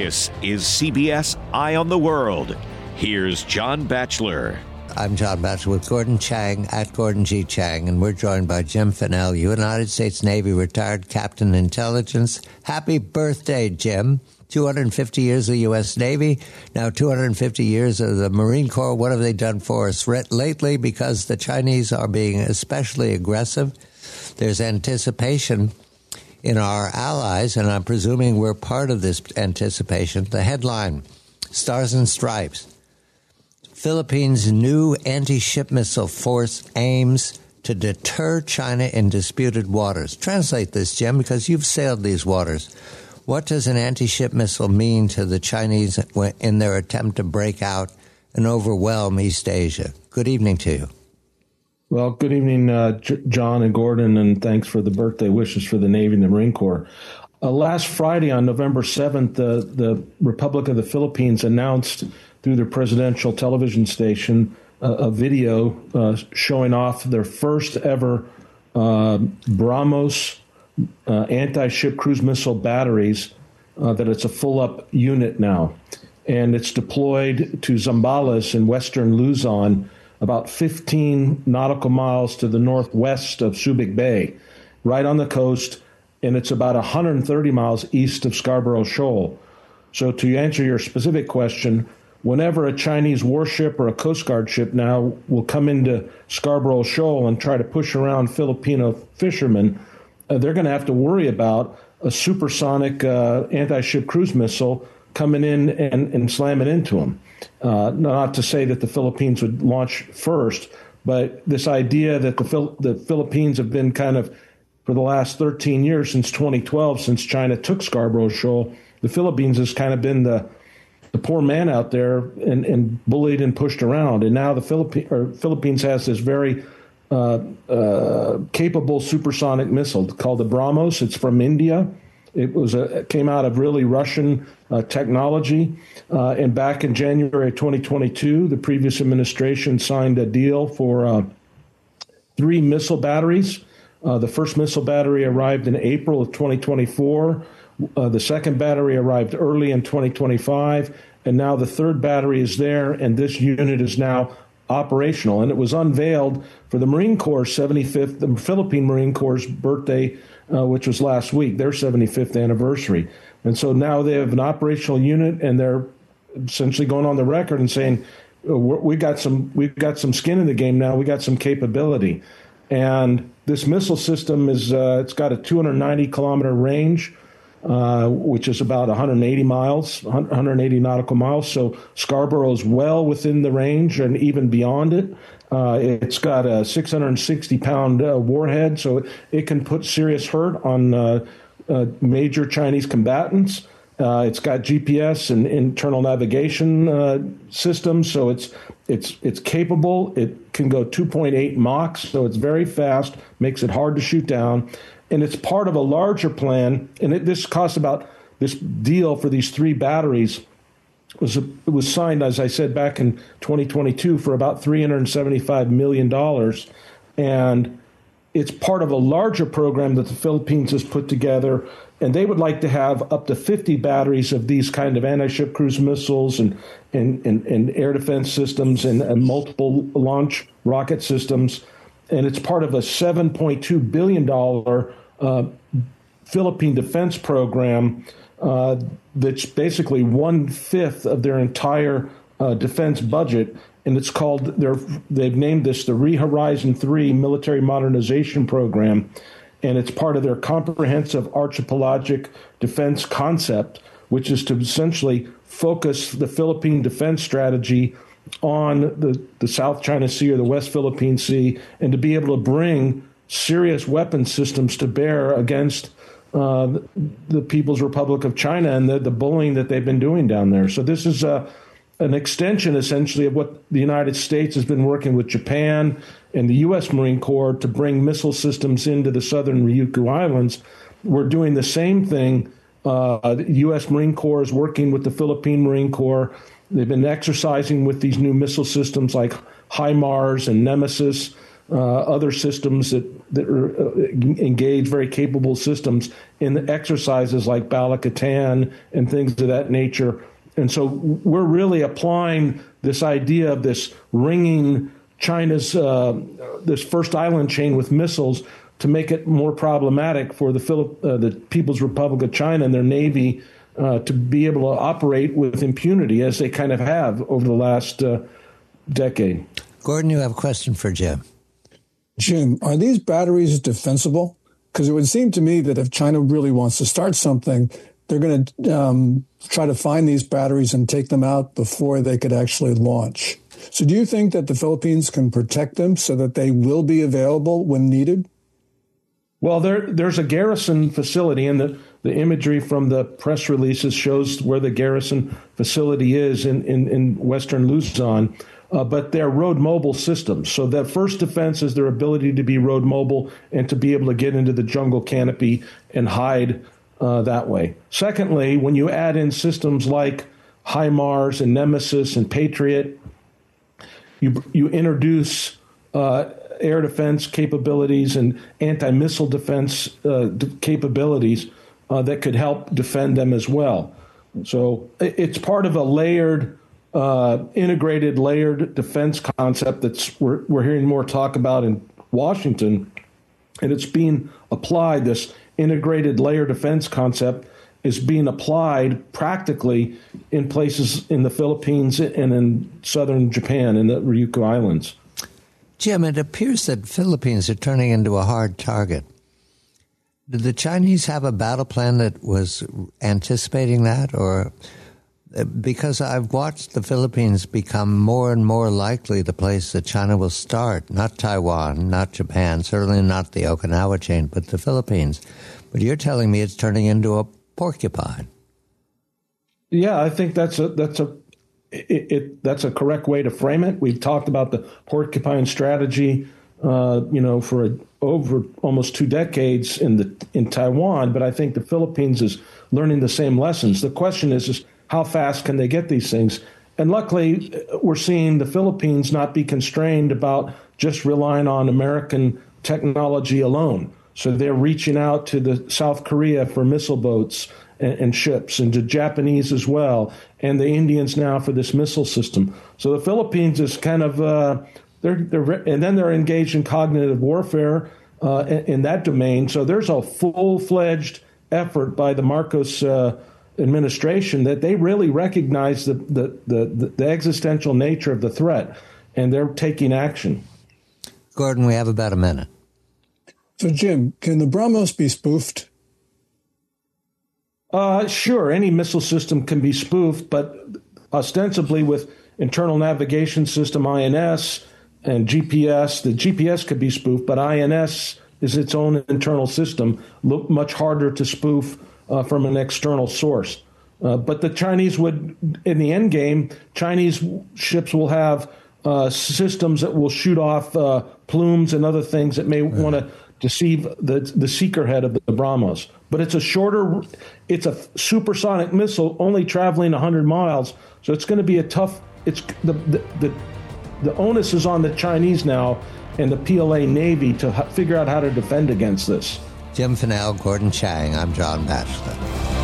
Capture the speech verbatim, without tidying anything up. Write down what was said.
This is C B S Eye on the World. Here's John Batchelor. I'm John Batchelor with Gordon Chang at Gordon G. Chang, and we're joined by Jim Fennell, United States Navy retired Captain Intelligence. Happy birthday, Jim. two hundred fifty years of the U S. Navy, now two hundred fifty years of the Marine Corps. What have they done for us lately? Because the Chinese are being especially aggressive. There's anticipation in our allies, and I'm presuming we're part of this anticipation. The headline, Stars and Stripes. Philippines' new anti-ship missile force aims to deter China in disputed waters. Translate this, Jim, because you've sailed these waters. What does an anti-ship missile mean to the Chinese in their attempt to break out and overwhelm East Asia? Good evening to you. Well, good evening, uh, J- John and Gordon, and thanks for the birthday wishes for the Navy and the Marine Corps. Uh, last Friday, on November seventh, uh, the Republic of the Philippines announced through their presidential television station uh, a video uh, showing off their first ever uh, BrahMos uh, anti-ship cruise missile batteries, uh, that it's a full-up unit now. And it's deployed to Zambales in western Luzon, about fifteen nautical miles to the northwest of Subic Bay, right on the coast, and it's about one hundred thirty miles east of Scarborough Shoal. So to answer your specific question, whenever a Chinese warship or a Coast Guard ship now will come into Scarborough Shoal and try to push around Filipino fishermen, uh, they're going to have to worry about a supersonic uh, anti-ship cruise missile coming in and, and slamming into them. Uh, not to say that the Philippines would launch first, but this idea that the, Phil- the Philippines have been kind of, for the last thirteen years, since twenty twelve, since China took Scarborough Shoal, the Philippines has kind of been the the poor man out there and, and bullied and pushed around. And now the Philippi- or Philippines has this very uh, uh, capable supersonic missile called the BrahMos. It's from India. It was a, it came out of really Russian uh, technology. Uh, and back in January twenty twenty-two, the previous administration signed a deal for uh, three missile batteries. Uh, the first missile battery arrived in April of twenty twenty-four. Uh, the second battery arrived early in twenty twenty-five. And now the third battery is there, and this unit is now operational. And it was unveiled for the Marine Corps' seventy-fifth, the Philippine Marine Corps' birthday, uh, which was last week, their seventy-fifth anniversary. And so now they have an operational unit, and they're essentially going on the record and saying, we got some, we've got some skin in the game now. We got some capability. And this missile system is, uh, it's got a two hundred ninety kilometer range, uh, which is about one hundred eighty miles, one hundred eighty nautical miles. So Scarborough is well within the range and even beyond it. Uh, it's got a six hundred sixty pound uh, warhead, so it, it can put serious hurt on uh, uh, major Chinese combatants. Uh, it's got G P S and internal navigation uh, systems, so it's it's it's capable. It can go two point eight Mach, so it's very fast, makes it hard to shoot down, and it's part of a larger plan. And it, this costs about this deal for these three batteries was it was signed, as I said, back in twenty twenty-two for about three hundred seventy-five million dollars, and it's part of a larger program that the Philippines has put together. And they would like to have up to fifty batteries of these kind of anti-ship cruise missiles and and, and, and air defense systems and, and multiple launch rocket systems. And it's part of a seven point two billion dollars uh, Philippine defense program uh, that's basically one-fifth of their entire uh, defense budget. And it's called, they're, they've named this the Re-Horizon three Military Modernization Program. And it's part of their comprehensive archipelagic defense concept, which is to essentially focus the Philippine defense strategy on the, the South China Sea or the West Philippine Sea, and to be able to bring serious weapon systems to bear against uh, the People's Republic of China and the, the bullying that they've been doing down there. So this is a an extension, essentially, of what the United States has been working with Japan and the U S. Marine Corps to bring missile systems into the southern Ryukyu Islands. We're doing the same thing. Uh, the U S. Marine Corps is working with the Philippine Marine Corps. They've been exercising with these new missile systems like HIMARS and Nemesis. uh, other systems that, that are uh, engaged, very capable systems in exercises like Bala-Katan and things of that nature. And so we're really applying this idea of this ringing China's, uh, this first island chain with missiles to make it more problematic for the Philip, uh, the People's Republic of China and their Navy uh, to be able to operate with impunity, as they kind of have over the last uh, decade. Gordon, you have a question for Jim. Jim, are these batteries defensible? Because it would seem to me that if China really wants to start something, they're going to um, try to find these batteries and take them out before they could actually launch. So do you think that the Philippines can protect them so that they will be available when needed? Well, there, there's a garrison facility, and the, the imagery from the press releases shows where the garrison facility is in, in, in western Luzon. Uh, but they're road mobile systems. So that first defense is their ability to be road mobile and to be able to get into the jungle canopy and hide uh, that way. Secondly, when you add in systems like HIMARS and Nemesis and Patriot, you you introduce uh, air defense capabilities and anti-missile defense uh, d- capabilities uh, that could help defend them as well. So it's part of a layered Uh, integrated, layered defense concept that's we're, we're hearing more talk about in Washington, and it's being applied. This integrated layer defense concept is being applied practically in places in the Philippines and in southern Japan, in the Ryukyu Islands. Jim, it appears that Philippines are turning into a hard target. Did the Chinese have a battle plan that was anticipating that, or... Because I've watched the Philippines become more and more likely the place that China will start, not Taiwan, not Japan, certainly not the Okinawa chain, but the Philippines. But you're telling me it's turning into a porcupine. Yeah, I think that's a that's a it, it that's a correct way to frame it. We've talked about the porcupine strategy, uh, you know, for a, over almost two decades in the in Taiwan. But I think the Philippines is learning the same lessons. The question is, is how fast can they get these things? And luckily, we're seeing the Philippines not be constrained about just relying on American technology alone. So they're reaching out to the South Korea for missile boats and, and ships, and to Japanese as well, and the Indians now for this missile system. So the Philippines is kind of uh, they're they're and then they're engaged in cognitive warfare uh, in, in that domain. So there's a full-fledged effort by the Marcos Uh, administration that they really recognize the, the, the, the existential nature of the threat, and they're taking action. Gordon, we have about a minute. So, Jim, can the BrahMos be spoofed? Uh, sure, any missile system can be spoofed, but ostensibly with internal navigation system, I N S, and G P S, the G P S could be spoofed, but I N S is its own internal system, look much harder to spoof Uh, from an external source. Uh, but the Chinese would, in the end game, Chinese ships will have uh, systems that will shoot off uh, plumes and other things that may yeah. want to deceive the the seeker head of the BrahMos. But it's a shorter, it's a supersonic missile only traveling one hundred miles, so it's going to be a tough. It's the the the, the onus is on the Chinese now and the P L A Navy to h- figure out how to defend against this. Jim Finnell, Gordon Chang, I'm John Batchelor.